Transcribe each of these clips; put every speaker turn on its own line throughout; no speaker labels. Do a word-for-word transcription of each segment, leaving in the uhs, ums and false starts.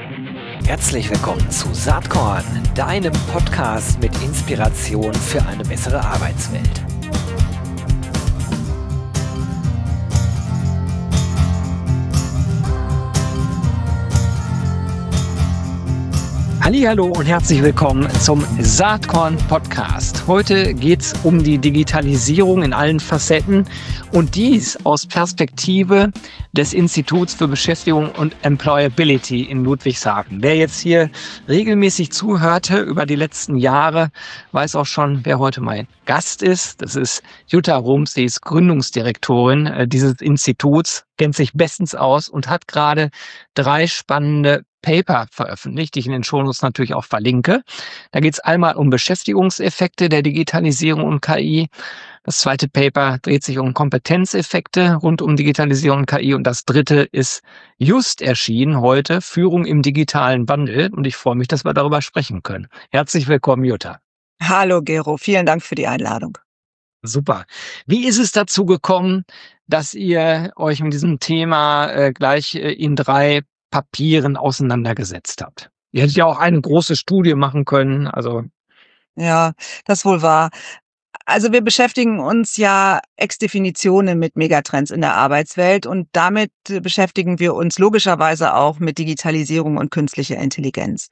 Herzlich willkommen zu Saatkorn, deinem Podcast mit Inspiration für eine bessere Arbeitswelt. Hallihallo und herzlich willkommen zum Saatkorn Podcast. Heute geht es um die Digitalisierung in allen Facetten und dies aus Perspektive des Instituts für Beschäftigung und Employability in Ludwigshafen. Wer jetzt hier regelmäßig zuhörte über die letzten Jahre, weiß auch schon, wer heute mein Gast ist. Das ist Jutta Rums, sie ist Gründungsdirektorin äh, dieses Instituts, kennt sich bestens aus und hat gerade drei spannende Paper veröffentlicht, die ich in den Shownotes natürlich auch verlinke. Da geht es einmal um Beschäftigungseffekte der Digitalisierung und K I. Das zweite Paper dreht sich um Kompetenzeffekte rund um Digitalisierung und K I. Und das dritte ist just erschienen heute, Führung im digitalen Wandel. Und ich freue mich, dass wir darüber sprechen können. Herzlich willkommen, Jutta.
Hallo, Gero. Vielen Dank für die Einladung.
Super. Wie ist es dazu gekommen, dass ihr euch mit diesem Thema äh, gleich äh, in drei Papieren auseinandergesetzt habt? Ihr hättet ja auch eine große Studie machen können, also.
Ja, das wohl wahr. Also wir beschäftigen uns ja ex definitionem mit Megatrends in der Arbeitswelt und damit beschäftigen wir uns logischerweise auch mit Digitalisierung und künstlicher Intelligenz.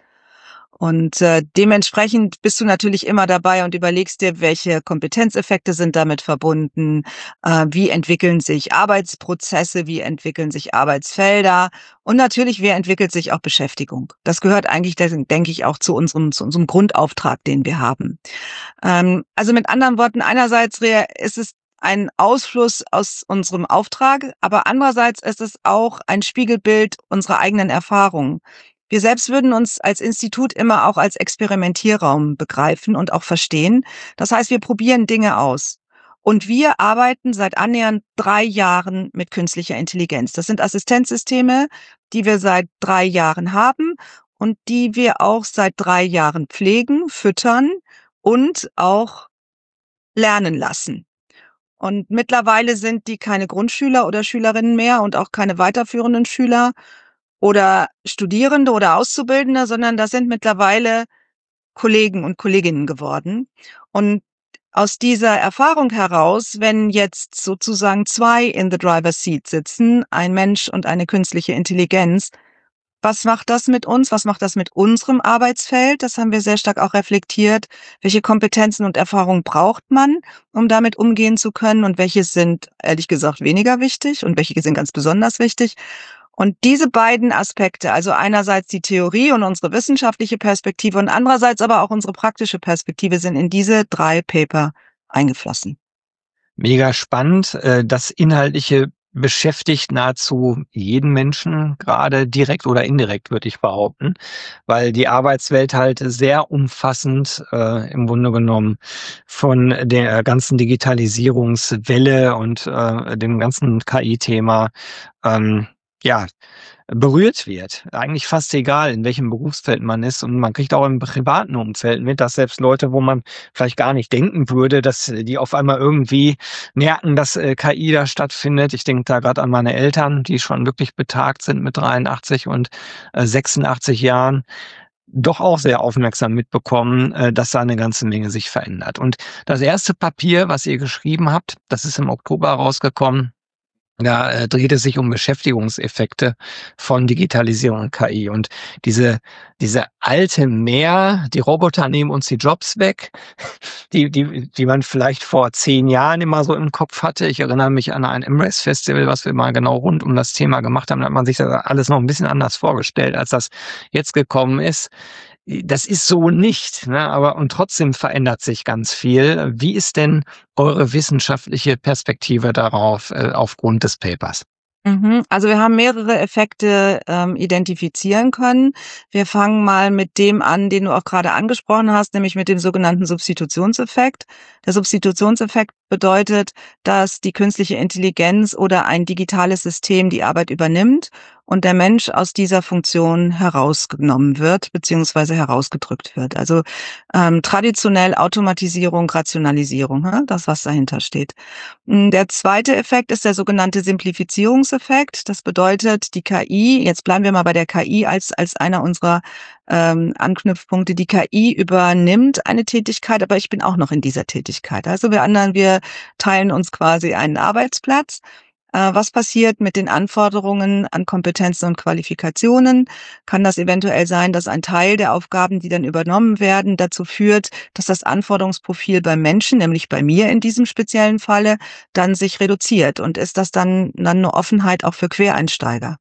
Und äh, dementsprechend bist du natürlich immer dabei und überlegst dir, welche Kompetenzeffekte sind damit verbunden, äh, wie entwickeln sich Arbeitsprozesse, wie entwickeln sich Arbeitsfelder und natürlich, wie entwickelt sich auch Beschäftigung. Das gehört eigentlich, denke ich, auch zu unserem, zu unserem Grundauftrag, den wir haben. Ähm, also mit anderen Worten, einerseits ist es ein Ausfluss aus unserem Auftrag, aber andererseits ist es auch ein Spiegelbild unserer eigenen Erfahrungen. Wir selbst würden uns als Institut immer auch als Experimentierraum begreifen und auch verstehen. Das heißt, wir probieren Dinge aus. Und wir arbeiten seit annähernd drei Jahren mit künstlicher Intelligenz. Das sind Assistenzsysteme, die wir seit drei Jahren haben und die wir auch seit drei Jahren pflegen, füttern und auch lernen lassen. Und mittlerweile sind die keine Grundschüler oder Schülerinnen mehr und auch keine weiterführenden Schüler oder Studierende oder Auszubildende, sondern das sind mittlerweile Kollegen und Kolleginnen geworden. Und aus dieser Erfahrung heraus, wenn jetzt sozusagen zwei in the driver's seat sitzen, ein Mensch und eine künstliche Intelligenz, was macht das mit uns? Was macht das mit unserem Arbeitsfeld? Das haben wir sehr stark auch reflektiert. Welche Kompetenzen und Erfahrungen braucht man, um damit umgehen zu können? Und welche sind, ehrlich gesagt, weniger wichtig und welche sind ganz besonders wichtig? Und diese beiden Aspekte, also einerseits die Theorie und unsere wissenschaftliche Perspektive und andererseits aber auch unsere praktische Perspektive, sind in diese drei Paper eingeflossen.
Mega spannend. Das Inhaltliche beschäftigt nahezu jeden Menschen, gerade direkt oder indirekt, würde ich behaupten, weil die Arbeitswelt halt sehr umfassend äh, im Grunde genommen von der ganzen Digitalisierungswelle und äh, dem ganzen K I-Thema ähm, ja, berührt wird. Eigentlich fast egal, in welchem Berufsfeld man ist. Und man kriegt auch im privaten Umfeld mit, dass selbst Leute, wo man vielleicht gar nicht denken würde, dass die auf einmal irgendwie merken, dass K I da stattfindet. Ich denke da gerade an meine Eltern, die schon wirklich betagt sind mit dreiundachtzig und sechsundachtzig Jahren, doch auch sehr aufmerksam mitbekommen, dass da eine ganze Menge sich verändert. Und das erste Papier, was ihr geschrieben habt, das ist im Oktober rausgekommen. Da äh, dreht es sich um Beschäftigungseffekte von Digitalisierung und K I. Und diese diese alte Mehr, die Roboter nehmen uns die Jobs weg, die die die man vielleicht vor zehn Jahren immer so im Kopf hatte. Ich erinnere mich an ein Embrace-Festival, was wir mal genau rund um das Thema gemacht haben. Da hat man sich das alles noch ein bisschen anders vorgestellt, als das jetzt gekommen ist. Das ist so nicht, ne? Aber und trotzdem verändert sich ganz viel. Wie ist denn eure wissenschaftliche Perspektive darauf äh, aufgrund des Papers?
Also wir haben mehrere Effekte ähm, identifizieren können. Wir fangen mal mit dem an, den du auch gerade angesprochen hast, nämlich mit dem sogenannten Substitutionseffekt. Der Substitutionseffekt bedeutet, dass die künstliche Intelligenz oder ein digitales System die Arbeit übernimmt und der Mensch aus dieser Funktion herausgenommen wird beziehungsweise herausgedrückt wird. Also ähm, traditionell Automatisierung, Rationalisierung, ja, das, was dahinter steht. Der zweite Effekt ist der sogenannte Simplifizierungseffekt. Das bedeutet, die K I, jetzt bleiben wir mal bei der K I als als einer unserer ähm, Anknüpfpunkte, die K I übernimmt eine Tätigkeit, aber ich bin auch noch in dieser Tätigkeit. Also wir anderen, wir teilen uns quasi einen Arbeitsplatz. Was passiert mit den Anforderungen an Kompetenzen und Qualifikationen? Kann das eventuell sein, dass ein Teil der Aufgaben, die dann übernommen werden, dazu führt, dass das Anforderungsprofil beim Menschen, nämlich bei mir in diesem speziellen Falle, dann sich reduziert? Und ist das dann, dann eine Offenheit auch für Quereinsteiger?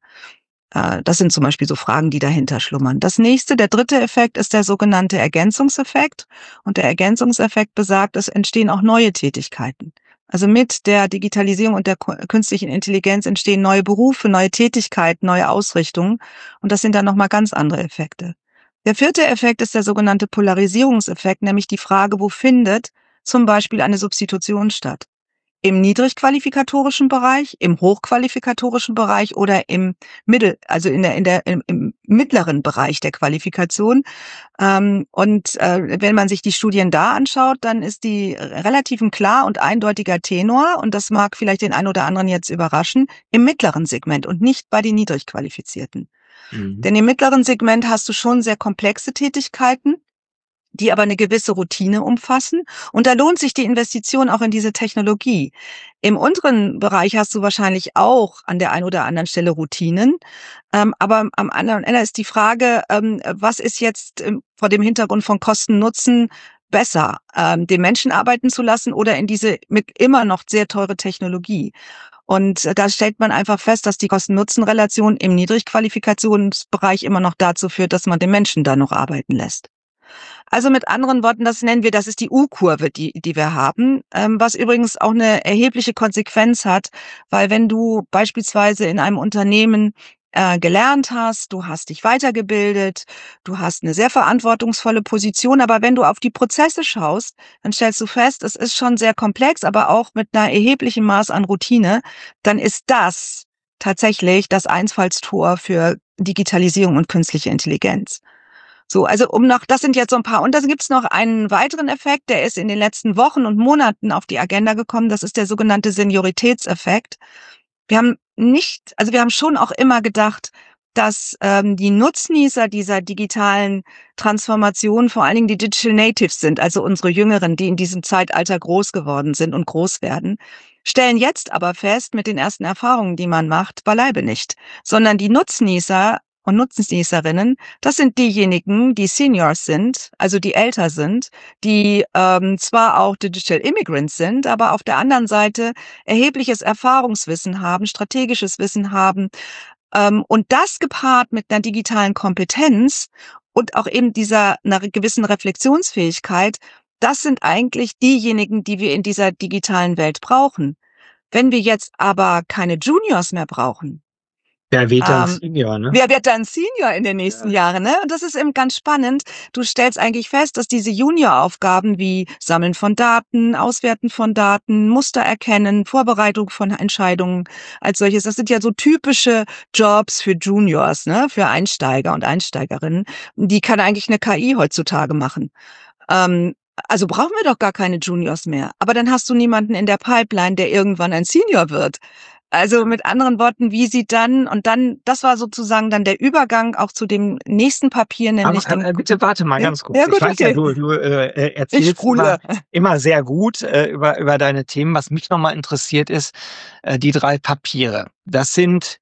Das sind zum Beispiel so Fragen, die dahinter schlummern. Das nächste, der dritte Effekt ist der sogenannte Ergänzungseffekt. Und der Ergänzungseffekt besagt, es entstehen auch neue Tätigkeiten. Also mit der Digitalisierung und der künstlichen Intelligenz entstehen neue Berufe, neue Tätigkeiten, neue Ausrichtungen. Und das sind dann nochmal ganz andere Effekte. Der vierte Effekt ist der sogenannte Polarisierungseffekt, nämlich die Frage, wo findet zum Beispiel eine Substitution statt? Im niedrigqualifikatorischen Bereich, im hochqualifikatorischen Bereich oder im Mittel, also in der, in der, im, im mittleren Bereich der Qualifikation. Ähm, und äh, wenn man sich die Studien da anschaut, dann ist die relativ ein klar und eindeutiger Tenor, und das mag vielleicht den einen oder anderen jetzt überraschen, im mittleren Segment und nicht bei den Niedrigqualifizierten. Mhm. Denn im mittleren Segment hast du schon sehr komplexe Tätigkeiten, die aber eine gewisse Routine umfassen. Und da lohnt sich die Investition auch in diese Technologie. Im unteren Bereich hast du wahrscheinlich auch an der einen oder anderen Stelle Routinen. Ähm, aber am anderen Ende ist die Frage, ähm, was ist jetzt ähm, vor dem Hintergrund von Kosten-Nutzen besser, ähm, den Menschen arbeiten zu lassen oder in diese mit immer noch sehr teure Technologie? Und da stellt man einfach fest, dass die Kosten-Nutzen-Relation im Niedrigqualifikationsbereich immer noch dazu führt, dass man den Menschen da noch arbeiten lässt. Also mit anderen Worten, das nennen wir, das ist die U-Kurve, die die wir haben, ähm, was übrigens auch eine erhebliche Konsequenz hat, weil wenn du beispielsweise in einem Unternehmen äh, gelernt hast, du hast dich weitergebildet, du hast eine sehr verantwortungsvolle Position, aber wenn du auf die Prozesse schaust, dann stellst du fest, es ist schon sehr komplex, aber auch mit einer erheblichen Maß an Routine, dann ist das tatsächlich das Einfallstor für Digitalisierung und künstliche Intelligenz. So, also um noch, das sind jetzt so ein paar. Und dann gibt's noch einen weiteren Effekt, der ist in den letzten Wochen und Monaten auf die Agenda gekommen. Das ist der sogenannte Senioritätseffekt. Wir haben nicht, also wir haben schon auch immer gedacht, dass ähm, die Nutznießer dieser digitalen Transformation vor allen Dingen die Digital Natives sind, also unsere Jüngeren, die in diesem Zeitalter groß geworden sind und groß werden, stellen jetzt aber fest, mit den ersten Erfahrungen, die man macht, beileibe nicht, sondern die Nutznießer und Nutznießerinnen, das sind diejenigen, die Seniors sind, also die älter sind, die ähm, zwar auch Digital Immigrants sind, aber auf der anderen Seite erhebliches Erfahrungswissen haben, strategisches Wissen haben, ähm, und das gepaart mit einer digitalen Kompetenz und auch eben dieser einer gewissen Reflexionsfähigkeit, das sind eigentlich diejenigen, die wir in dieser digitalen Welt brauchen. Wenn wir jetzt aber keine Juniors mehr brauchen,
wer wird dann
ähm,
Senior, ne?
Wer wird dann Senior in den nächsten ja. Jahren, ne? Und das ist eben ganz spannend. Du stellst eigentlich fest, dass diese Junior-Aufgaben wie Sammeln von Daten, Auswerten von Daten, Muster erkennen, Vorbereitung von Entscheidungen als solches, das sind ja so typische Jobs für Juniors, ne? Für Einsteiger und Einsteigerinnen. Die kann eigentlich eine K I heutzutage machen. Ähm, Also brauchen wir doch gar keine Juniors mehr. Aber dann hast du niemanden in der Pipeline, der irgendwann ein Senior wird. Also mit anderen Worten, wie sie dann, und dann, das war sozusagen dann der Übergang auch zu dem nächsten Papier, nämlich
Aber,
dem,
äh, bitte warte mal ganz kurz.
Ja, gut,
ich weiß
okay.
ja, du, du äh, erzählst immer, immer sehr gut äh, über, über deine Themen. Was mich nochmal interessiert ist, äh, die drei Papiere. Das sind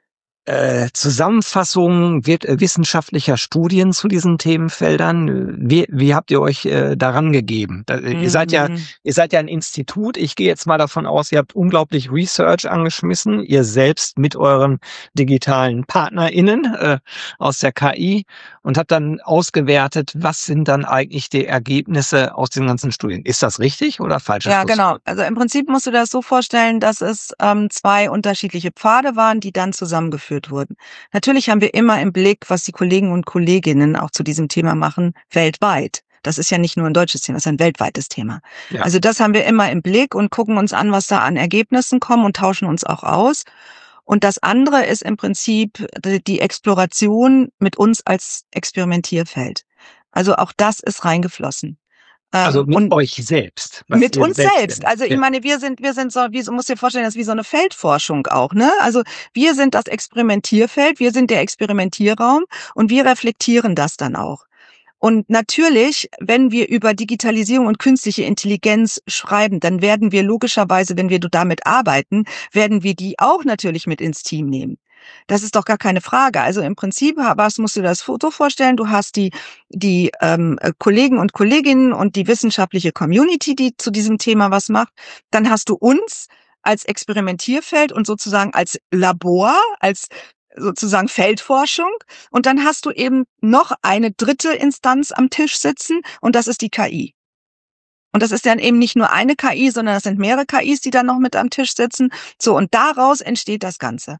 äh, Zusammenfassungen wird, äh, wissenschaftlicher Studien zu diesen Themenfeldern. Wie, wie habt ihr euch äh, daran gegeben? Da, mhm. Ihr seid ja, ihr seid ja ein Institut. Ich gehe jetzt mal davon aus, ihr habt unglaublich Research angeschmissen. Ihr selbst mit euren digitalen PartnerInnen äh, aus der K I und habt dann ausgewertet, was sind dann eigentlich die Ergebnisse aus den ganzen Studien. Ist das richtig oder falsch?
Ja, genau. Also im Prinzip musst du dir das so vorstellen, dass es ähm, zwei unterschiedliche Pfade waren, die dann zusammengeführt wurden. Natürlich haben wir immer im Blick, was die Kollegen und Kolleginnen auch zu diesem Thema machen, weltweit. Das ist ja nicht nur ein deutsches Thema, das ist ein weltweites Thema. Ja. Also das haben wir immer im Blick und gucken uns an, was da an Ergebnissen kommen und tauschen uns auch aus. Und das andere ist im Prinzip die Exploration mit uns als Experimentierfeld. Also auch das ist reingeflossen.
Also
Ähm,
mit
und
euch selbst, was
mit
ihr
uns
selbst
selbst.
denn?
Also ich
Ja.
meine, wir sind, wir sind so, wie, du musst dir vorstellen, das ist wie so eine Feldforschung auch, ne? Also wir sind das Experimentierfeld, wir sind der Experimentierraum und wir reflektieren das dann auch. Und natürlich, wenn wir über Digitalisierung und künstliche Intelligenz schreiben, dann werden wir logischerweise, wenn wir damit arbeiten, werden wir die auch natürlich mit ins Team nehmen. Das ist doch gar keine Frage. Also im Prinzip, was musst du das Foto vorstellen? Du hast die die ähm, Kollegen und Kolleginnen und die wissenschaftliche Community, die zu diesem Thema was macht. Dann hast du uns als Experimentierfeld und sozusagen als Labor, als sozusagen Feldforschung. Und dann hast du eben noch eine dritte Instanz am Tisch sitzen und das ist die K I. Und das ist dann eben nicht nur eine K I, sondern das sind mehrere K Is, die dann noch mit am Tisch sitzen. So, und daraus entsteht das Ganze.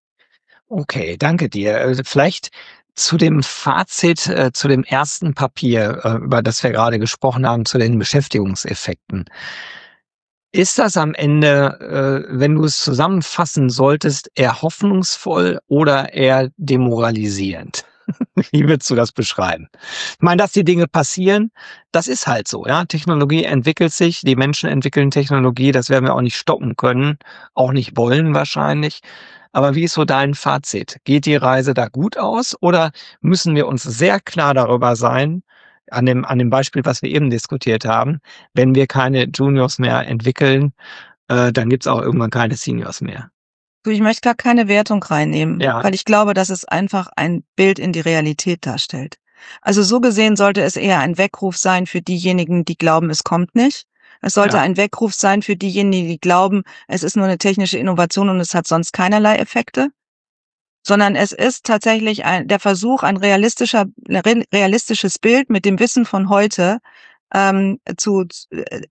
Okay, danke dir. Äh, Vielleicht zu dem Fazit, äh, zu dem ersten Papier, äh, über das wir gerade gesprochen haben, zu den Beschäftigungseffekten. Ist das am Ende, äh, wenn du es zusammenfassen solltest, eher hoffnungsvoll oder eher demoralisierend? Wie würdest du das beschreiben? Ich meine, dass die Dinge passieren, das ist halt so, ja. Technologie entwickelt sich, die Menschen entwickeln Technologie, das werden wir auch nicht stoppen können, auch nicht wollen wahrscheinlich. Aber wie ist so dein Fazit? Geht die Reise da gut aus oder müssen wir uns sehr klar darüber sein, an dem, an dem Beispiel, was wir eben diskutiert haben, wenn wir keine Juniors mehr entwickeln, äh, dann gibt's auch irgendwann keine Seniors mehr.
Du, ich möchte gar keine Wertung reinnehmen,
Ja,
weil ich glaube, dass es einfach ein Bild in die Realität darstellt. Also so gesehen sollte es eher ein Weckruf sein für diejenigen, die glauben, es kommt nicht. Es sollte
ja.
ein Weckruf sein für diejenigen, die glauben, es ist nur eine technische Innovation und es hat sonst keinerlei Effekte. Sondern es ist tatsächlich ein, der Versuch, ein realistischer, ein realistisches Bild mit dem Wissen von heute ähm, zu äh,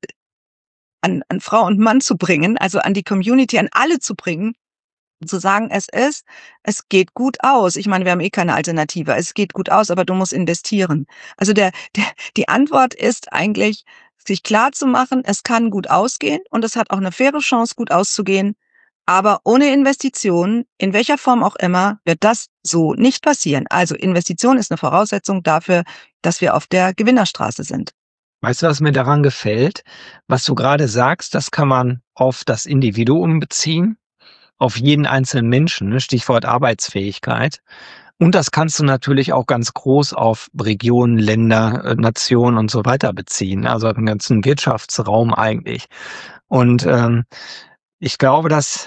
an, an Frau und Mann zu bringen, also an die Community, an alle zu bringen, zu sagen, es ist, es geht gut aus. Ich meine, wir haben eh keine Alternative. Es geht gut aus, aber du musst investieren. Also der, der, die Antwort ist eigentlich, sich klar zu machen, es kann gut ausgehen und es hat auch eine faire Chance, gut auszugehen. Aber ohne Investitionen, in welcher Form auch immer, wird das so nicht passieren. Also Investition ist eine Voraussetzung dafür, dass wir auf der Gewinnerstraße sind.
Weißt du, was mir daran gefällt? Was du gerade sagst, das kann man auf das Individuum beziehen, auf jeden einzelnen Menschen, ne? Stichwort Arbeitsfähigkeit. Und das kannst du natürlich auch ganz groß auf Regionen, Länder, äh, Nationen und so weiter beziehen, also den ganzen Wirtschaftsraum eigentlich. Und ähm, ich glaube, dass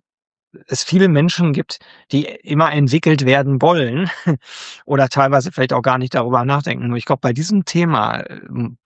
es viele Menschen gibt, die immer entwickelt werden wollen oder teilweise vielleicht auch gar nicht darüber nachdenken. Nur ich glaube, bei diesem Thema ähm,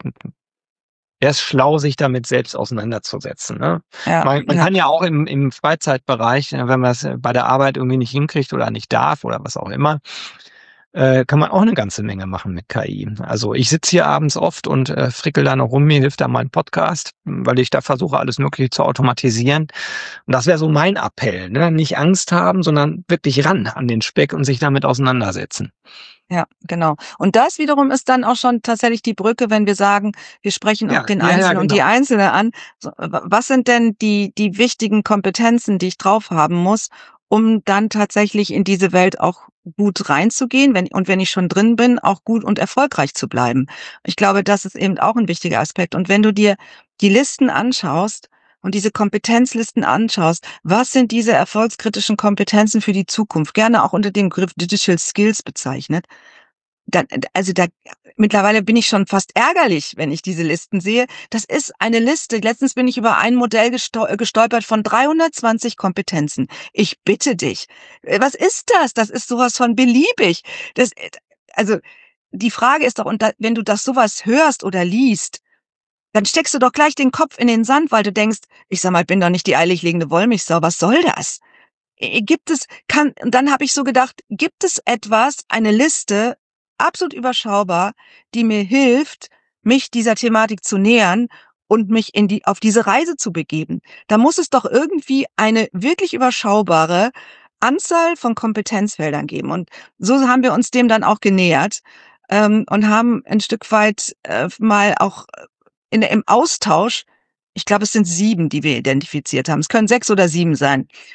wäre es schlau, sich damit selbst auseinanderzusetzen. Ne?
Ja,
Man, man
ja.
kann ja auch im, im Freizeitbereich, äh, wenn man es bei der Arbeit irgendwie nicht hinkriegt oder nicht darf oder was auch immer, äh, kann man auch eine ganze Menge machen mit K I. Also ich sitze hier abends oft und äh, frickel da noch rum, mir hilft da mein Podcast, weil ich da versuche, alles Mögliche zu automatisieren. Und das wäre so mein Appell, ne? Nicht Angst haben, sondern wirklich ran an den Speck und sich damit auseinandersetzen.
Ja, genau. Und das wiederum ist dann auch schon tatsächlich die Brücke, wenn wir sagen, wir sprechen auch
Ja,
den
ja, ja,
Einzelnen und die
genau.
Einzelne an. So, wa- Was sind denn die, die wichtigen Kompetenzen, die ich drauf haben muss, um dann tatsächlich in diese Welt auch gut reinzugehen, wenn, und wenn ich schon drin bin, auch gut und erfolgreich zu bleiben. Ich glaube, das ist eben auch ein wichtiger Aspekt. Und wenn du dir die Listen anschaust, und diese Kompetenzlisten anschaust, was sind diese erfolgskritischen Kompetenzen für die Zukunft? Gerne auch unter dem Begriff Digital Skills bezeichnet. Dann, also da, mittlerweile bin ich schon fast ärgerlich, wenn ich diese Listen sehe. Das ist eine Liste. Letztens bin ich über ein Modell gestol- gestolpert von dreihundertzwanzig Kompetenzen. Ich bitte dich. Äh, Was ist das? Das ist sowas von beliebig. Das, äh, also, die Frage ist doch, und da, wenn du das sowas hörst oder liest, dann steckst du doch gleich den Kopf in den Sand, weil du denkst, ich sag mal, bin doch nicht die eierlegende Wollmilchsau, was soll das? Äh, Gibt es, kann, und dann habe ich so gedacht, gibt es etwas, eine Liste, absolut überschaubar, die mir hilft, mich dieser Thematik zu nähern und mich in die, auf diese Reise zu begeben? Da muss es doch irgendwie eine wirklich überschaubare Anzahl von Kompetenzfeldern geben. Und so haben wir uns dem dann auch genähert, ähm, und haben ein Stück weit äh, mal auch in, im Austausch, ich glaube, es sind sieben, die wir identifiziert haben. Es können sechs oder sieben sein.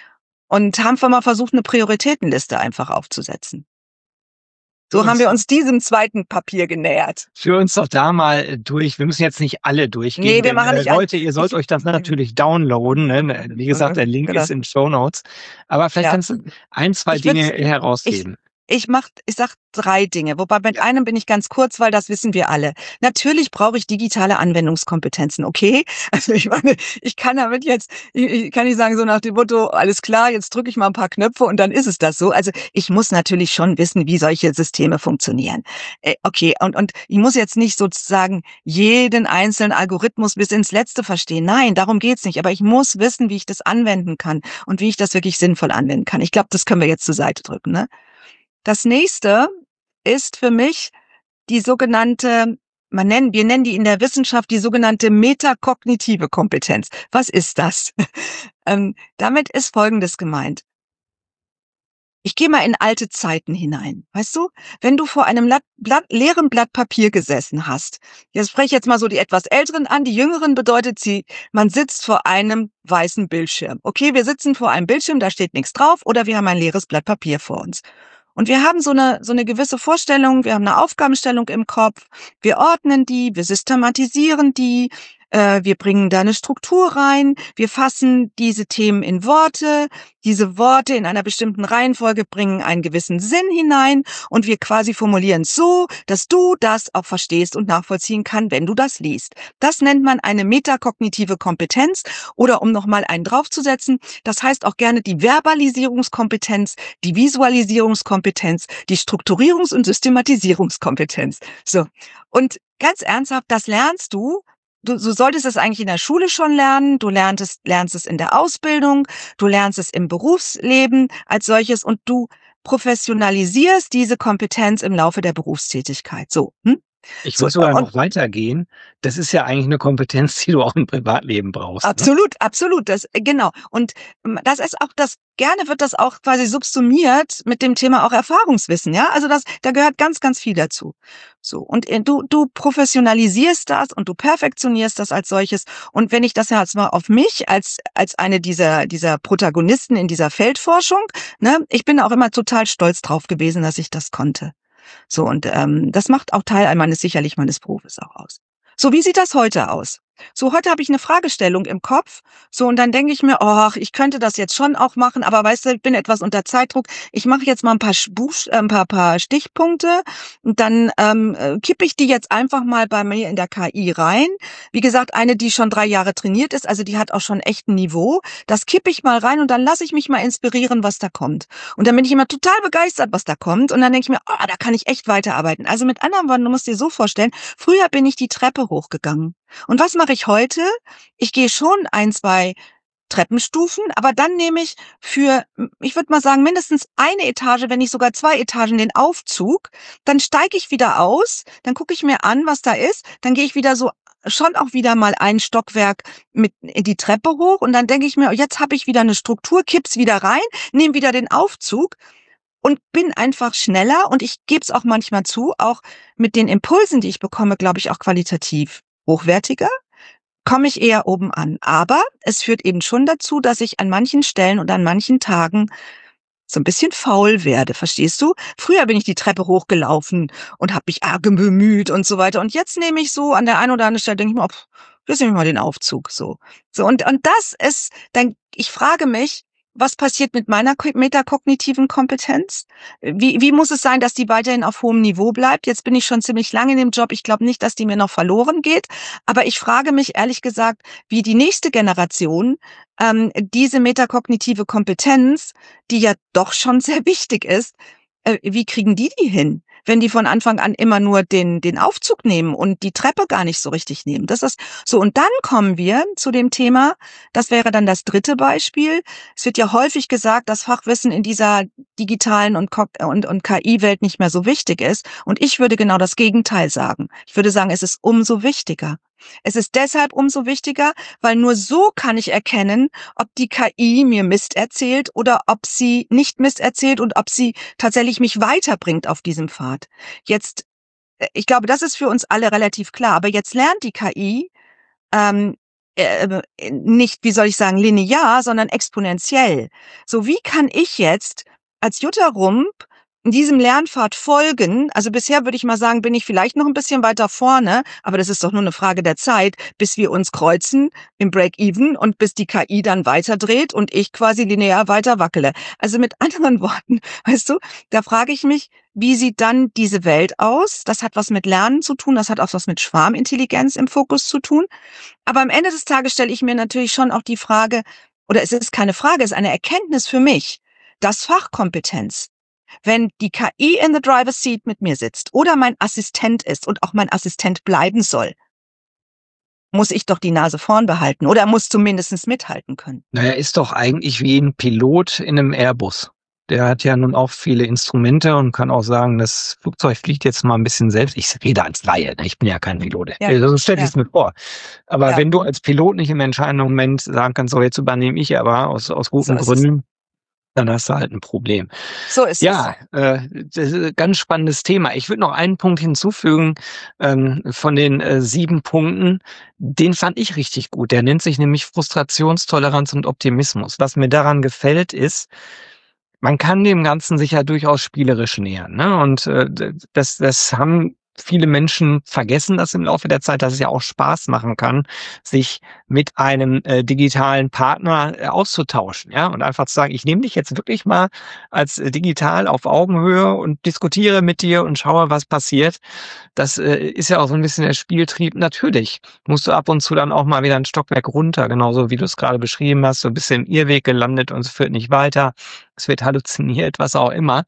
Und haben wir mal versucht, eine Prioritätenliste einfach aufzusetzen.
Für
So haben
uns,
wir uns diesem zweiten Papier genähert.
für uns doch da mal durch. Wir müssen jetzt nicht alle durchgehen,
Nee, wir
denn
machen
äh,
nicht ein.
Leute, ihr sollt
Ich,
euch das natürlich downloaden. Ne? Wie gesagt, der Link
genau.
ist in den Shownotes. Aber vielleicht
Ja.
kannst du ein, zwei
Ich würd,
Dinge
ich,
herausheben.
ich mach, ich sag drei Dinge, wobei mit
Ja.
einem bin ich ganz kurz, weil das wissen wir alle. Natürlich brauche ich digitale Anwendungskompetenzen, okay? Also ich meine, ich kann damit jetzt, ich, ich kann nicht sagen so nach dem Motto, alles klar, jetzt drücke ich mal ein paar Knöpfe und dann ist es das so. Also ich muss natürlich schon wissen, wie solche Systeme funktionieren. Äh, okay, und, und ich muss jetzt nicht sozusagen jeden einzelnen Algorithmus bis ins Letzte verstehen. Nein, darum geht's nicht. Aber ich muss wissen, wie ich das anwenden kann und wie ich das wirklich sinnvoll anwenden kann. Ich glaube, das können wir jetzt zur Seite drücken, ne? Das nächste ist für mich die sogenannte, man nennen, wir nennen die in der Wissenschaft die sogenannte metakognitive Kompetenz. Was ist das? ähm, damit ist Folgendes gemeint. Ich gehe mal in alte Zeiten hinein. Weißt du, wenn du vor einem Blatt, Blatt, leeren Blatt Papier gesessen hast, jetzt spreche ich jetzt mal so die etwas Älteren an, die Jüngeren bedeutet sie, man sitzt vor einem weißen Bildschirm. Okay, wir sitzen vor einem Bildschirm, da steht nichts drauf, oder wir haben ein leeres Blatt Papier vor uns. Und wir haben so eine, so eine gewisse Vorstellung, wir haben eine Aufgabenstellung im Kopf, wir ordnen die, wir systematisieren die, äh, wir bringen da eine Struktur rein, wir fassen diese Themen in Worte, diese Worte in einer bestimmten Reihenfolge bringen einen gewissen Sinn hinein und wir quasi formulieren es so, dass du das auch verstehst und nachvollziehen kannst, wenn du das liest. Das nennt man eine metakognitive Kompetenz oder um nochmal einen draufzusetzen, das heißt auch gerne die Verbalisierungskompetenz, die Visualisierungskompetenz, die Strukturierungs- und Systematisierungskompetenz. So. Und ganz ernsthaft, das lernst du. Du, du solltest es eigentlich in der Schule schon lernen. Du lernst es, lernst es in der Ausbildung. Du lernst es im Berufsleben als solches und du professionalisierst diese Kompetenz im Laufe der Berufstätigkeit. So. Hm?
Ich
So,
würde sogar
und
noch weitergehen. Das ist ja eigentlich eine Kompetenz, die du auch im Privatleben brauchst. Ne?
absolut, absolut, das, genau. Und ähm, das ist auch das, gerne wird das auch quasi subsumiert mit dem Thema auch Erfahrungswissen, ja? Also das, da gehört ganz, ganz viel dazu. So. Und äh, du, du professionalisierst das und du perfektionierst das als solches. Und wenn ich das jetzt mal auf mich als, als eine dieser, dieser Protagonisten in dieser Feldforschung, ne? Ich bin auch immer total stolz drauf gewesen, dass ich das konnte. So, und ähm, das macht auch Teil meines, sicherlich meines Berufes auch aus. So, wie sieht das heute aus? So, heute habe ich eine Fragestellung im Kopf. So, und dann denke ich mir, ach, ich könnte das jetzt schon auch machen, aber weißt du, ich bin etwas unter Zeitdruck. Ich mache jetzt mal ein paar, Buch, äh, ein paar, paar Stichpunkte und dann ähm, äh, kippe ich die jetzt einfach mal bei mir in der K I rein. Wie gesagt, eine, die schon drei Jahre trainiert ist, also die hat auch schon echt ein Niveau. Das kippe ich mal rein und dann lasse ich mich mal inspirieren, was da kommt. Und dann bin ich immer total begeistert, was da kommt. Und dann denke ich mir, oh, da kann ich echt weiterarbeiten. Also mit anderen Worten, du musst dir so vorstellen, früher bin ich die Treppe hochgegangen. Und was mache ich heute? Ich gehe schon ein, zwei Treppenstufen, aber dann nehme ich für, ich würde mal sagen, mindestens eine Etage, wenn nicht sogar zwei Etagen den Aufzug. Dann steige ich wieder aus, dann gucke ich mir an, was da ist. Dann gehe ich wieder so schon auch wieder mal ein Stockwerk mit in die Treppe hoch und dann denke ich mir, jetzt habe ich wieder eine Struktur, kipp's wieder rein, nehme wieder den Aufzug und bin einfach schneller und ich gebe es auch manchmal zu, auch mit den Impulsen, die ich bekomme, glaube ich auch qualitativ hochwertiger, komme ich eher oben an. Aber es führt eben schon dazu, dass ich an manchen Stellen und an manchen Tagen so ein bisschen faul werde, verstehst du? Früher bin ich die Treppe hochgelaufen und habe mich arg bemüht und so weiter. Und jetzt nehme ich so an der einen oder anderen Stelle, denke ich mir, oh, jetzt nehme ich mal den Aufzug. So, so und und das ist dann, ich frage mich, was passiert mit meiner metakognitiven Kompetenz? Wie, wie muss es sein, dass die weiterhin auf hohem Niveau bleibt? Jetzt bin ich schon ziemlich lange in dem Job. Ich glaube nicht, dass die mir noch verloren geht. Aber ich frage mich ehrlich gesagt, wie die nächste Generation ähm, diese metakognitive Kompetenz, die ja doch schon sehr wichtig ist, äh, wie kriegen die die hin? Wenn die von Anfang an immer nur den, den Aufzug nehmen und die Treppe gar nicht so richtig nehmen. Das ist so. Und dann kommen wir zu dem Thema, das wäre dann das dritte Beispiel. Es wird ja häufig gesagt, dass Fachwissen in dieser digitalen und, und, und K I-Welt nicht mehr so wichtig ist. Und ich würde genau das Gegenteil sagen. Ich würde sagen, es ist umso wichtiger. Es ist deshalb umso wichtiger, weil nur so kann ich erkennen, ob die K I mir Mist erzählt oder ob sie nicht Mist erzählt und ob sie tatsächlich mich weiterbringt auf diesem Pfad. Jetzt, ich glaube, das ist für uns alle relativ klar, aber jetzt lernt die K I, ähm, äh, nicht, wie soll ich sagen, linear, sondern exponentiell. So, wie kann ich jetzt als Jutta Rump in diesem Lernpfad folgen? Also bisher würde ich mal sagen, bin ich vielleicht noch ein bisschen weiter vorne, aber das ist doch nur eine Frage der Zeit, bis wir uns kreuzen im Break-Even und bis die K I dann weiterdreht und ich quasi linear weiter wackele. Also mit anderen Worten, weißt du, da frage ich mich, wie sieht dann diese Welt aus? Das hat was mit Lernen zu tun, das hat auch was mit Schwarmintelligenz im Fokus zu tun. Aber am Ende des Tages stelle ich mir natürlich schon auch die Frage, oder es ist keine Frage, es ist eine Erkenntnis für mich, dass Fachkompetenz, wenn die K I in the driver's seat mit mir sitzt oder mein Assistent ist und auch mein Assistent bleiben soll, muss ich doch die Nase vorn behalten oder muss zumindest mithalten können.
Naja, ist doch eigentlich wie ein Pilot in einem Airbus. Der hat ja nun auch viele Instrumente und kann auch sagen, das Flugzeug fliegt jetzt mal ein bisschen selbst. Ich rede als Laie, ne? Ich bin ja kein Pilot.
Ja,
so stelle ich
ja.
es mir vor. Aber
Ja.
wenn du als Pilot nicht im entscheidenden Moment sagen kannst, so jetzt übernehme ich aber aus, aus guten
So ist es.
Gründen, dann hast du halt ein Problem.
So ist
Ja, äh, das ist ein ganz spannendes Thema. Ich würde noch einen Punkt hinzufügen ähm, von den äh, sieben Punkten. Den fand ich richtig gut. Der nennt sich nämlich Frustrationstoleranz und Optimismus. Was mir daran gefällt, ist, man kann dem Ganzen sich ja durchaus spielerisch nähern. Ne? Und äh, das, das haben viele Menschen vergessen, das im Laufe der Zeit, dass es ja auch Spaß machen kann, sich mit einem äh, digitalen Partner äh, auszutauschen, ja, und einfach zu sagen, ich nehme dich jetzt wirklich mal als äh, digital auf Augenhöhe und diskutiere mit dir und schaue, was passiert. Das äh, ist ja auch so ein bisschen der Spieltrieb. Natürlich musst du ab und zu dann auch mal wieder ein Stockwerk runter, genauso wie du es gerade beschrieben hast, so ein bisschen im Irrweg gelandet und es führt nicht weiter, es wird halluziniert, was auch immer.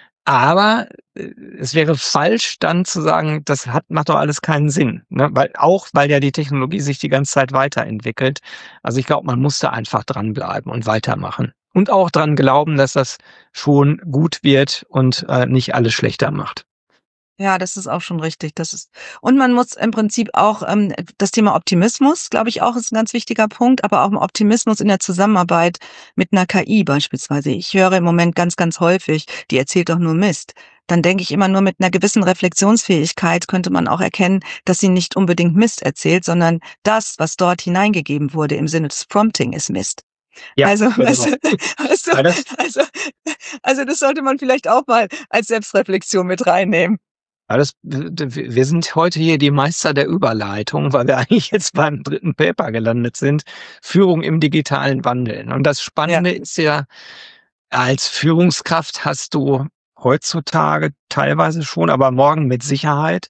Aber äh, es wäre falsch, dann zu sagen, das hat, macht doch alles keinen Sinn. Ne? Weil, auch weil ja die Technologie sich die ganze Zeit weiterentwickelt. Also ich glaube, man muss da einfach dranbleiben und weitermachen. Und auch dran glauben, dass das schon gut wird und äh, nicht alles schlechter macht.
Ja, das ist auch schon richtig. Das ist, und man muss im Prinzip auch ähm, das Thema Optimismus, glaube ich, auch ist ein ganz wichtiger Punkt, aber auch Optimismus in der Zusammenarbeit mit einer K I beispielsweise. Ich höre im Moment ganz, ganz häufig, die erzählt doch nur Mist. Dann denke ich immer, nur mit einer gewissen Reflexionsfähigkeit könnte man auch erkennen, dass sie nicht unbedingt Mist erzählt, sondern das, was dort hineingegeben wurde im Sinne des Prompting, ist Mist.
Ja,
also,
genau.
weißt du, weißt
Ja,
du,
das-
also, also das sollte man vielleicht auch mal als Selbstreflexion mit reinnehmen.
Ja, das, wir sind heute hier die Meister der Überleitung, weil wir eigentlich jetzt beim dritten Paper gelandet sind. Führung im digitalen Wandel. Und das Spannende
Ja.
ist ja, als Führungskraft hast du heutzutage teilweise schon, aber morgen mit Sicherheit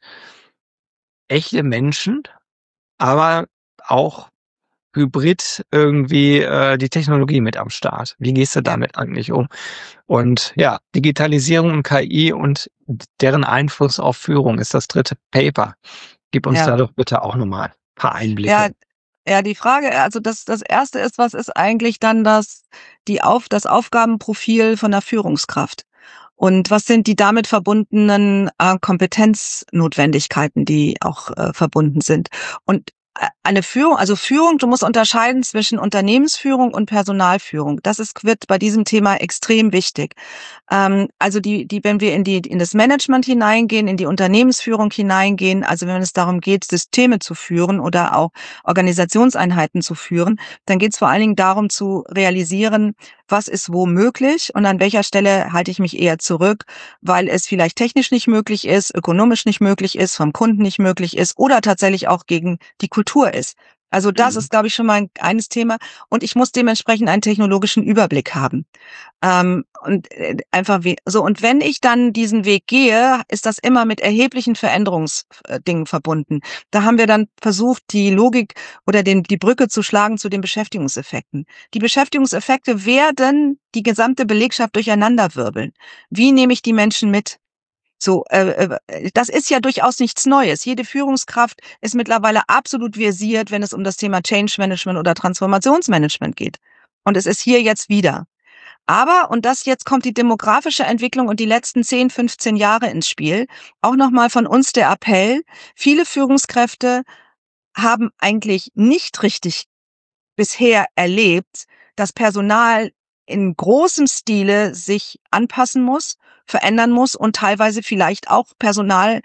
echte Menschen, aber auch hybrid irgendwie äh, die Technologie mit am Start. Wie gehst du
Ja.
damit eigentlich um? Und ja, Digitalisierung und K I und deren Einfluss auf Führung ist das dritte Paper. Gib uns
Ja.
da doch bitte auch nochmal ein paar Einblicke.
Ja, ja, die Frage, also das, das erste ist, was ist eigentlich dann das, die auf, das Aufgabenprofil von der Führungskraft? Und was sind die damit verbundenen äh, Kompetenznotwendigkeiten, die auch äh, verbunden sind? Und äh, eine Führung, also Führung, du musst unterscheiden zwischen Unternehmensführung und Personalführung. Das ist, wird bei diesem Thema extrem wichtig. Ähm, also die, die, wenn wir in die, in das Management hineingehen, in die Unternehmensführung hineingehen, also wenn es darum geht, Systeme zu führen oder auch Organisationseinheiten zu führen, dann geht es vor allen Dingen darum zu realisieren, was ist wo möglich und an welcher Stelle halte ich mich eher zurück, weil es vielleicht technisch nicht möglich ist, ökonomisch nicht möglich ist, vom Kunden nicht möglich ist oder tatsächlich auch gegen die Kultur ist. Also das
Mhm.
ist, glaube ich, schon mal ein, eines Thema. Und ich muss dementsprechend einen technologischen Überblick haben. Ähm, und äh, einfach wie, so. Und wenn ich dann diesen Weg gehe, ist das immer mit erheblichen Veränderungsdingen verbunden. Da haben wir dann versucht, die Logik oder den, die Brücke zu schlagen zu den Beschäftigungseffekten. Die Beschäftigungseffekte werden die gesamte Belegschaft durcheinanderwirbeln. Wie nehme ich die Menschen mit? So, äh, äh, das ist ja durchaus nichts Neues. Jede Führungskraft ist mittlerweile absolut versiert, wenn es um das Thema Change Management oder Transformationsmanagement geht. Und es ist hier jetzt wieder. Aber, und das jetzt kommt die demografische Entwicklung und die letzten zehn, fünfzehn Jahre ins Spiel, auch nochmal von uns der Appell, viele Führungskräfte haben eigentlich nicht richtig bisher erlebt, dass Personal in großem Stile sich anpassen muss, verändern muss und teilweise vielleicht auch Personal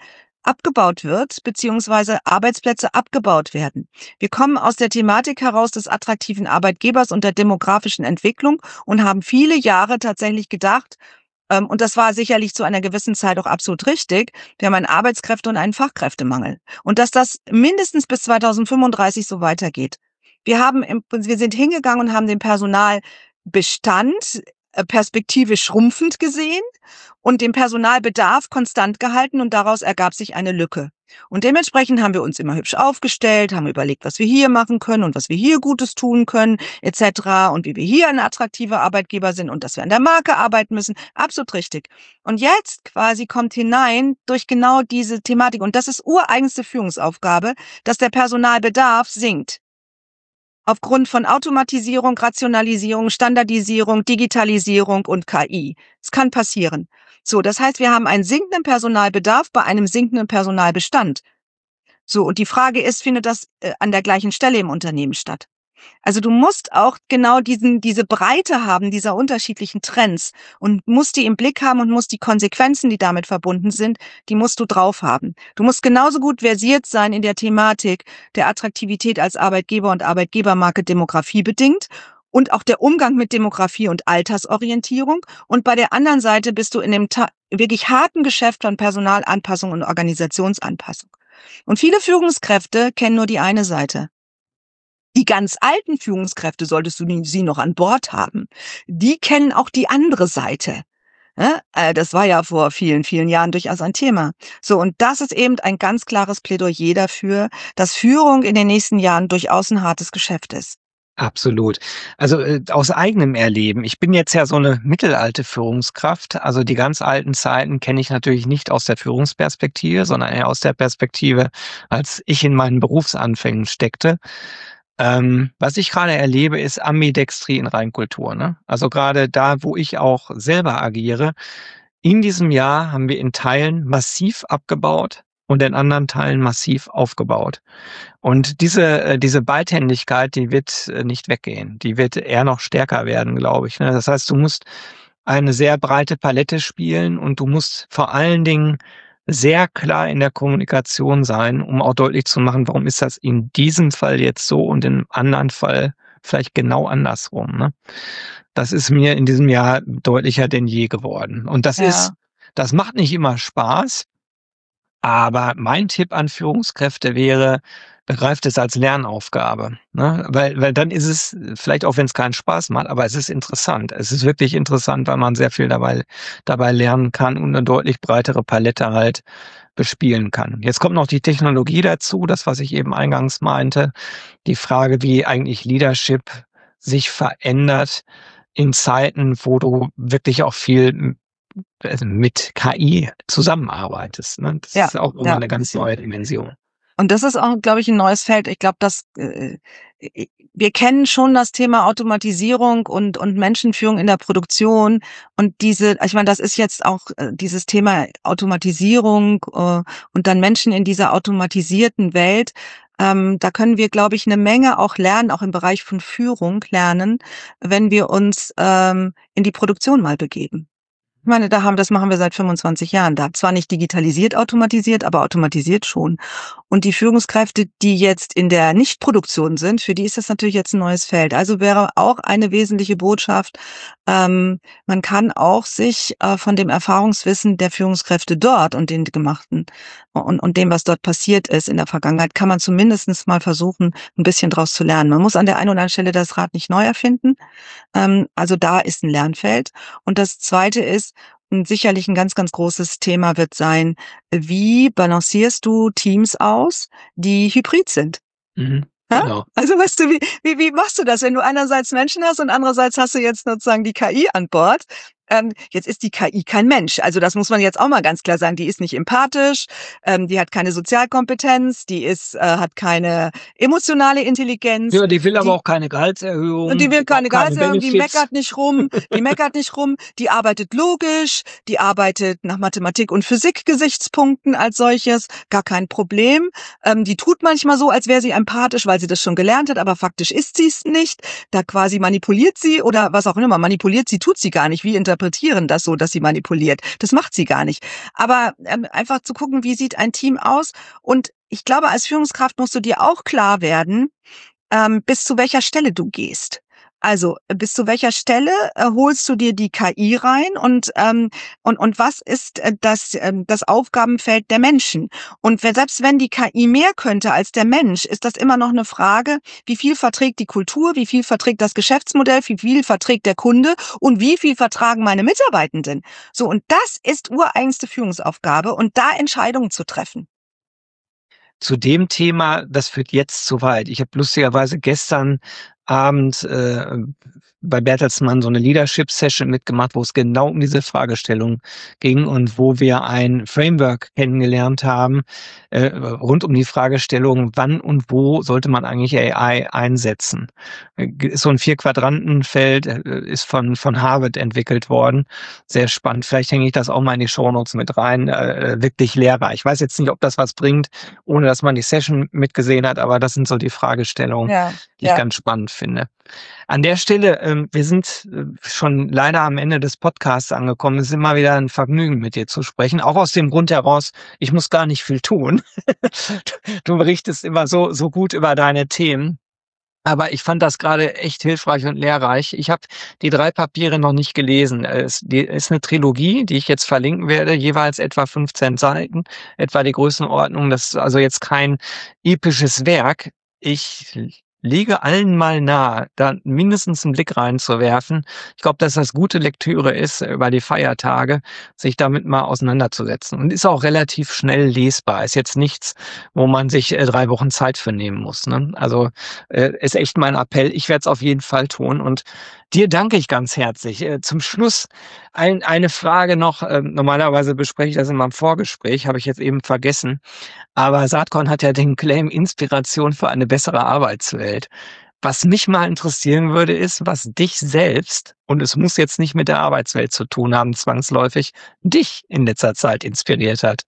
abgebaut wird, beziehungsweise Arbeitsplätze abgebaut werden. Wir kommen aus der Thematik heraus des attraktiven Arbeitgebers und der demografischen Entwicklung und haben viele Jahre tatsächlich gedacht, ähm, und das war sicherlich zu einer gewissen Zeit auch absolut richtig, wir haben einen Arbeitskräfte- und einen Fachkräftemangel. Und dass das mindestens bis zweitausendfünfunddreißig so weitergeht. Wir haben, im, wir sind hingegangen und haben den Personalbestand äh, perspektivisch schrumpfend gesehen und den Personalbedarf konstant gehalten und daraus ergab sich eine Lücke. Und dementsprechend haben wir uns immer hübsch aufgestellt, haben überlegt, was wir hier machen können und was wir hier Gutes tun können, et cetera. Und wie wir hier ein attraktiver Arbeitgeber sind und dass wir an der Marke arbeiten müssen. Absolut richtig. Und jetzt quasi kommt hinein durch genau diese Thematik. Und das ist ureigenste Führungsaufgabe, dass der Personalbedarf sinkt. Aufgrund von Automatisierung, Rationalisierung, Standardisierung, Digitalisierung und K I. Es kann passieren. So, das heißt, wir haben einen sinkenden Personalbedarf bei einem sinkenden Personalbestand. So, und die Frage ist, findet das äh, an der gleichen Stelle im Unternehmen statt? Also du musst auch genau diesen, diese Breite haben, dieser unterschiedlichen Trends und musst die im Blick haben und musst die Konsequenzen, die damit verbunden sind, die musst du drauf haben. Du musst genauso gut versiert sein in der Thematik der Attraktivität als Arbeitgeber und Arbeitgebermarke Demografie bedingt und auch der Umgang mit Demografie und Altersorientierung. Und bei der anderen Seite bist du in dem ta- wirklich harten Geschäft von Personalanpassung und Organisationsanpassung. Und viele Führungskräfte kennen nur die eine Seite. Die ganz alten Führungskräfte, solltest du sie noch an Bord haben, die kennen auch die andere Seite. Das war ja vor vielen, vielen Jahren durchaus ein Thema. So, und das ist eben ein ganz klares Plädoyer dafür, dass Führung in den nächsten Jahren durchaus ein hartes Geschäft ist.
Absolut. Also äh, aus eigenem Erleben. Ich bin jetzt ja so eine mittelalte Führungskraft. Also die ganz alten Zeiten kenne ich natürlich nicht aus der Führungsperspektive, sondern eher aus der Perspektive, als ich in meinen Berufsanfängen steckte. Ähm, was ich gerade erlebe, ist Ambidextrie in Reinkultur. Ne? Also gerade da, wo ich auch selber agiere. In diesem Jahr haben wir in Teilen massiv abgebaut und in anderen Teilen massiv aufgebaut. Und diese, diese Beidhändigkeit, die wird nicht weggehen. Die wird eher noch stärker werden, glaube ich. Das heißt, du musst eine sehr breite Palette spielen und du musst vor allen Dingen sehr klar in der Kommunikation sein, um auch deutlich zu machen, warum ist das in diesem Fall jetzt so und im anderen Fall vielleicht genau andersrum. Ne? Das ist mir in diesem Jahr deutlicher denn je geworden. Und das ja. ist, das macht nicht immer Spaß. Aber mein Tipp an Führungskräfte wäre, begreift es als Lernaufgabe, ne? Weil, weil dann ist es, vielleicht auch wenn es keinen Spaß macht, aber es ist interessant. Es ist wirklich interessant, weil man sehr viel dabei, dabei lernen kann und eine deutlich breitere Palette halt bespielen kann. Jetzt kommt noch die Technologie dazu, das, was ich eben eingangs meinte. Die Frage, wie eigentlich Leadership sich verändert in Zeiten, wo du wirklich auch viel mit K I zusammenarbeitest. Ne? Das ja, ist auch immer ja. eine ganz neue Dimension.
Und das ist auch, glaube ich, ein neues Feld. Ich glaube, dass äh, wir kennen schon das Thema Automatisierung und und Menschenführung in der Produktion und diese, ich meine, das ist jetzt auch äh, dieses Thema Automatisierung äh, und dann Menschen in dieser automatisierten Welt. Ähm, da können wir, glaube ich, eine Menge auch lernen, auch im Bereich von Führung lernen, wenn wir uns ähm, in die Produktion mal begeben. Ich meine, da haben, das machen wir seit fünfundzwanzig Jahren. Da zwar nicht digitalisiert, automatisiert, aber automatisiert schon. Und die Führungskräfte, die jetzt in der Nichtproduktion sind, für die ist das natürlich jetzt ein neues Feld. Also wäre auch eine wesentliche Botschaft, ähm, man kann auch sich äh, von dem Erfahrungswissen der Führungskräfte dort und den gemachten und, und dem, was dort passiert ist in der Vergangenheit, kann man zumindest mal versuchen, ein bisschen draus zu lernen. Man muss an der einen oder anderen Stelle das Rad nicht neu erfinden. Ähm, also da ist ein Lernfeld. Und das Zweite ist, und sicherlich ein ganz, ganz großes Thema wird sein, wie balancierst du Teams aus, die hybrid sind?
Mhm. Genau.
Also weißt du, wie, wie, wie machst du das, wenn du einerseits Menschen hast und andererseits hast du jetzt sozusagen die K I an Bord? Ähm, jetzt ist die K I kein Mensch. Also das muss man jetzt auch mal ganz klar sagen. Die ist nicht empathisch, ähm, die hat keine Sozialkompetenz, die ist, äh, hat keine emotionale Intelligenz.
Ja, die will
die,
aber auch keine Gehaltserhöhung.
Und die will keine Gehaltserhöhung,
Benefits.
die meckert nicht rum, die meckert nicht rum, die arbeitet logisch, die arbeitet nach Mathematik- und Physik-Gesichtspunkten als solches, gar kein Problem. Ähm, die tut manchmal so, als wäre sie empathisch, weil sie das schon gelernt hat, aber faktisch ist sie es nicht. Da quasi manipuliert sie oder was auch immer, manipuliert sie, tut sie gar nicht. Wie interpretiert interpretieren das so, dass sie manipuliert. Das macht sie gar nicht. Aber ähm, einfach zu gucken, wie sieht ein Team aus? Und ich glaube, als Führungskraft musst du dir auch klar werden, ähm, bis zu welcher Stelle du gehst. Also bis zu welcher Stelle äh, holst du dir die K I rein und ähm, und und was ist äh, das äh, das Aufgabenfeld der Menschen? Und wer, selbst wenn die K I mehr könnte als der Mensch, ist das immer noch eine Frage, wie viel verträgt die Kultur, wie viel verträgt das Geschäftsmodell, wie viel verträgt der Kunde und wie viel vertragen meine Mitarbeitenden? So, und das ist ureigenste Führungsaufgabe und da Entscheidungen zu treffen.
Zu dem Thema, das führt jetzt zu weit. Ich habe lustigerweise gestern Abend äh, bei Bertelsmann so eine Leadership-Session mitgemacht, wo es genau um diese Fragestellung ging und wo wir ein Framework kennengelernt haben, äh, rund um die Fragestellung, wann und wo sollte man eigentlich A I einsetzen. Ist so ein Vier-Quadranten-Feld, äh, ist von von Harvard entwickelt worden. Sehr spannend. Vielleicht hänge ich das auch mal in die Shownotes mit rein. Äh, wirklich lehrreich. Ich weiß jetzt nicht, ob das was bringt, ohne dass man die Session mitgesehen hat, aber das sind so die Fragestellungen,
Ja,
die ich
ja.
ganz spannend finde. An der Stelle, ähm, wir sind äh, schon leider am Ende des Podcasts angekommen. Es ist immer wieder ein Vergnügen, mit dir zu sprechen. Auch aus dem Grund heraus, ich muss gar nicht viel tun. Du berichtest immer so, so gut über deine Themen. Aber ich fand das gerade echt hilfreich und lehrreich. Ich habe die drei Papiere noch nicht gelesen. Es die, ist eine Trilogie, die ich jetzt verlinken werde, jeweils etwa fünfzehn Seiten, etwa die Größenordnung. Das ist also jetzt kein episches Werk. Ich lege allen mal nahe, da mindestens einen Blick reinzuwerfen. Ich glaube, dass das gute Lektüre ist, über die Feiertage sich damit mal auseinanderzusetzen. Und ist auch relativ schnell lesbar. Ist jetzt nichts, wo man sich äh, drei Wochen Zeit für nehmen muss. Ne? Also äh, ist echt mein Appell. Ich werde es auf jeden Fall tun. Und dir danke ich ganz herzlich. Äh, zum Schluss ein, eine Frage noch. Äh, normalerweise bespreche ich das in meinem Vorgespräch, habe ich jetzt eben vergessen. Aber Saatkorn hat ja den Claim Inspiration für eine bessere Arbeitswelt. Was mich mal interessieren würde, ist, was dich selbst, und es muss jetzt nicht mit der Arbeitswelt zu tun haben, zwangsläufig, dich in letzter Zeit inspiriert hat.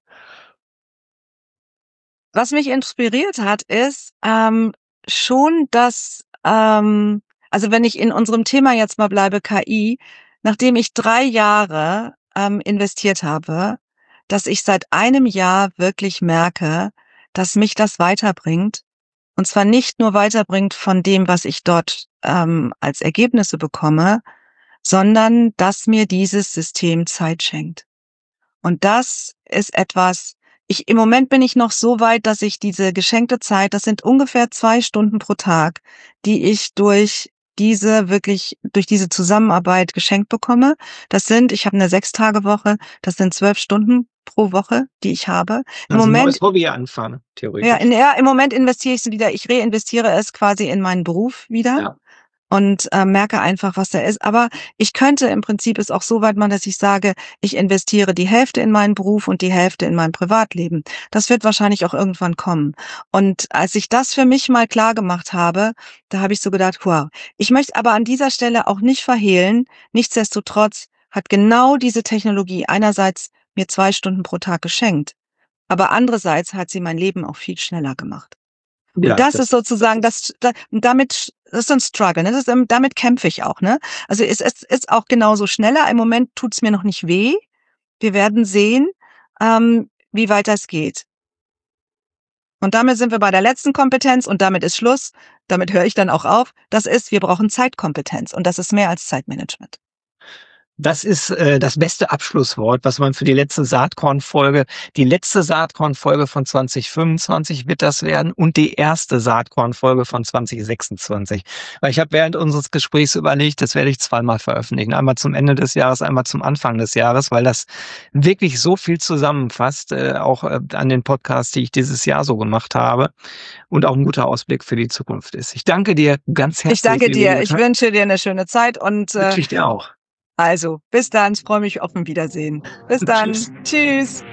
Was mich inspiriert hat, ist ähm, schon, dass, ähm, also wenn ich in unserem Thema jetzt mal bleibe, K I, nachdem ich drei Jahre ähm, investiert habe, dass ich seit einem Jahr wirklich merke, dass mich das weiterbringt. Und zwar nicht nur weiterbringt von dem, was ich dort ähm, als Ergebnisse bekomme, sondern dass mir dieses System Zeit schenkt. Und das ist etwas, ich, im Moment bin ich noch so weit, dass ich diese geschenkte Zeit, das sind ungefähr zwei Stunden pro Tag, die ich durch diese wirklich, durch diese Zusammenarbeit geschenkt bekomme. Das sind, ich habe eine Sechstagewoche, das sind zwölf Stunden pro Woche, die ich habe. Im
Also ein
Moment,
neues Hobby anfangen, theoretisch.
ja, in, ja, im Moment investiere ich es wieder, ich reinvestiere es quasi in meinen Beruf wieder.
Ja.
Und äh, merke einfach, was da ist. Aber ich könnte im Prinzip es auch so weit machen, dass ich sage, ich investiere die Hälfte in meinen Beruf und die Hälfte in mein Privatleben. Das wird wahrscheinlich auch irgendwann kommen. Und als ich das für mich mal klar gemacht habe, da habe ich so gedacht, wow. Ich möchte aber an dieser Stelle auch nicht verhehlen, nichtsdestotrotz hat genau diese Technologie einerseits mir zwei Stunden pro Tag geschenkt, aber andererseits hat sie mein Leben auch viel schneller gemacht.
Ja,
das,
das
ist sozusagen, das, das damit, das ist ein Struggle, ne? Das ist, damit kämpfe ich auch, ne? Also es, es ist auch genauso schneller. Im Moment tut's mir noch nicht weh. Wir werden sehen, ähm, wie weit das geht. Und damit sind wir bei der letzten Kompetenz und damit ist Schluss. Damit höre ich dann auch auf. Das ist, wir brauchen Zeitkompetenz und das ist mehr als Zeitmanagement.
Das ist äh, das beste Abschlusswort, was man für die letzte Saatkorn-Folge, die letzte Saatkorn-Folge von zwanzig fünfundzwanzig wird das werden und die erste Saatkorn-Folge von zwanzig sechsundzwanzig. Weil ich habe während unseres Gesprächs überlegt, das werde ich zweimal veröffentlichen. Einmal zum Ende des Jahres, einmal zum Anfang des Jahres, weil das wirklich so viel zusammenfasst, äh, auch äh, an den Podcasts, die ich dieses Jahr so gemacht habe und auch ein guter Ausblick für die Zukunft ist. Ich danke dir ganz herzlich.
Ich danke dir. Ich wünsche dir eine schöne Zeit und äh,
wünsche ich dir auch.
Also, bis dann. Ich freue mich auf ein Wiedersehen. Bis dann.
Tschüss.
Tschüss.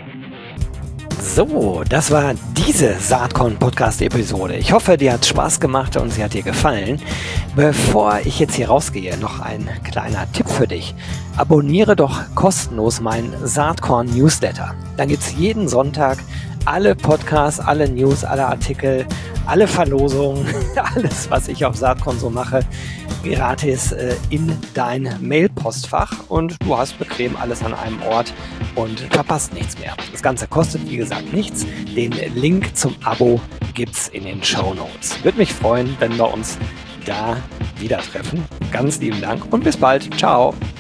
So, das war diese Saatkorn-Podcast-Episode. Ich hoffe, dir hat Spaß gemacht und sie hat dir gefallen. Bevor ich jetzt hier rausgehe, noch ein kleiner Tipp für dich. Abonniere doch kostenlos meinen Saatkorn-Newsletter. Dann gibt es jeden Sonntag alle Podcasts, alle News, alle Artikel, alle Verlosungen, alles, was ich auf Saatkonsum mache, gratis äh, in dein Mailpostfach und du hast bequem alles an einem Ort und verpasst nichts mehr. Das Ganze kostet, wie gesagt, nichts. Den Link zum Abo gibt's in den Shownotes. Würde mich freuen, wenn wir uns da wieder treffen. Ganz lieben Dank und bis bald. Ciao.